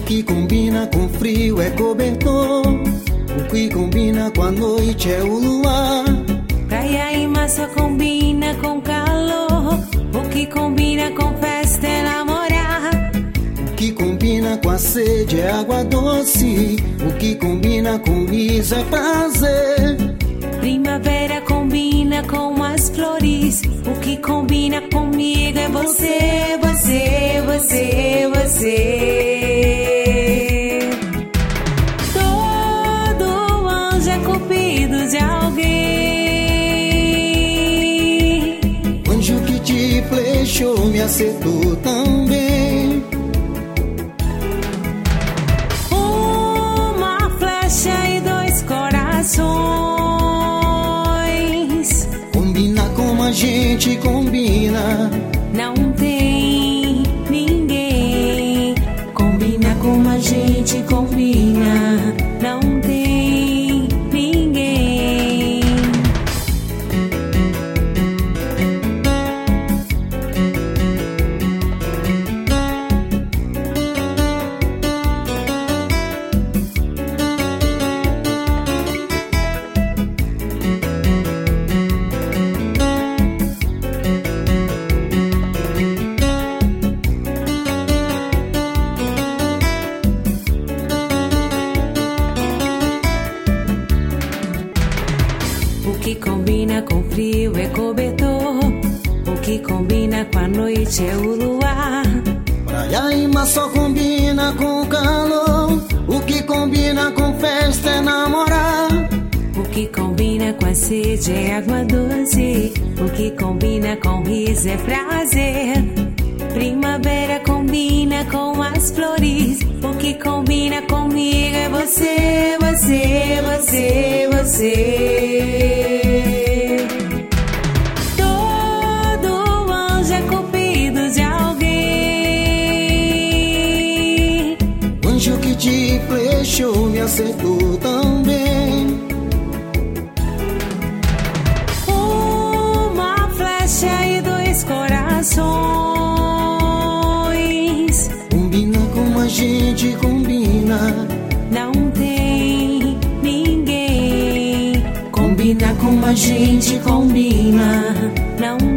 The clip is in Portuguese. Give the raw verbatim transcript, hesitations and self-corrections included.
que combina com frio é cobertor, o que combina com a noite é o luar. Praia e mar só combina com calor, o que combina com festa é namorar. O que combina com a sede é água doce, o que combina com riso é prazer. Primavera combina com as flores, o que combina comigo é você, você, você, você. Todo anjo é cupido de alguém. Anjo que te flechou me acertou também. Uma flecha e dois corações. A gente combina, não tem ninguém. Combina como a gente combina, não tem ninguém. O que combina com frio é cobertor, o que combina com a noite é o luar. Praia e mar só combina com calor, o que combina com festa é namorar. O que combina com a sede é água doce, o que combina com riso é prazer. Primavera combina com as flores, o que combina comigo é você, você, você, você. Todo anjo é cupido de alguém. Anjo que te flechou me acertou também. Uma flecha e dois corações. A gente combina, não tem ninguém. Combina como a gente combina, não